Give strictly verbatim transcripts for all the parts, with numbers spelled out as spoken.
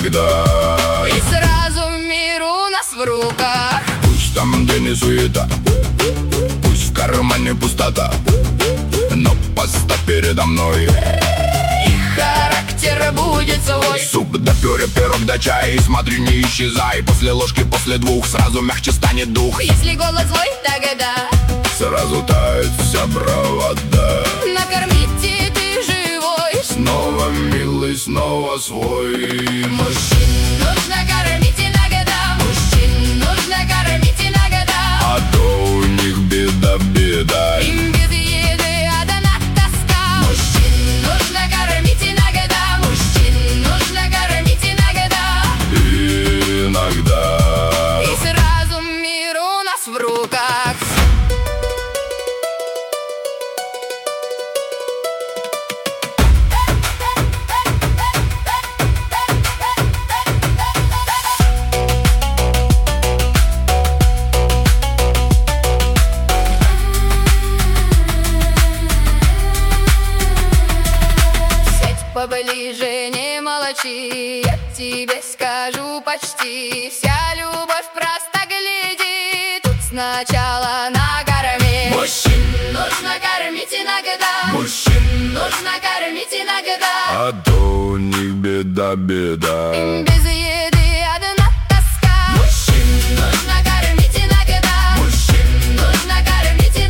иногда. И сразу мир у нас в руках. Пусть там день и суета, пусть в кармане пустота, но поставь передо мной, И характер будет свой. суп да пюре, пирог да чай. Смотри, не исчезай, после ложки, после двух сразу мягче станет дух. Если голод злой, тогда Сразу тает вся бравада. накормите, ты живой. Снова милый, снова свой. Мужчин нужно кормить иногда. Мужчин нужно кормить иногда. А то у них беда, беда. Им без еды одна тоска. Мужчин нужно кормить иногда. Мужчин нужно кормить иногда. Иногда. И сразу мир у нас в руках. Поближе не молчи, я тебе скажу почти. Вся любовь просто гляди, тут сначала накорми. Мужчин Нужно кормить иногда. Мужчин, Нужно кормить иногда. а то у них беда, беда. Им без еды одна тоска. Мужчин, Нужно кормить иногда. мужчин, Нужно кормить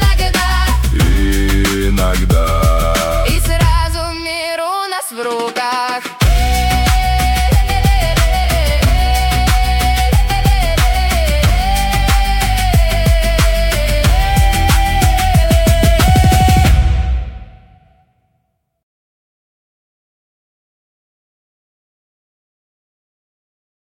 иногда. иногда. И сразу мир у нас в руках.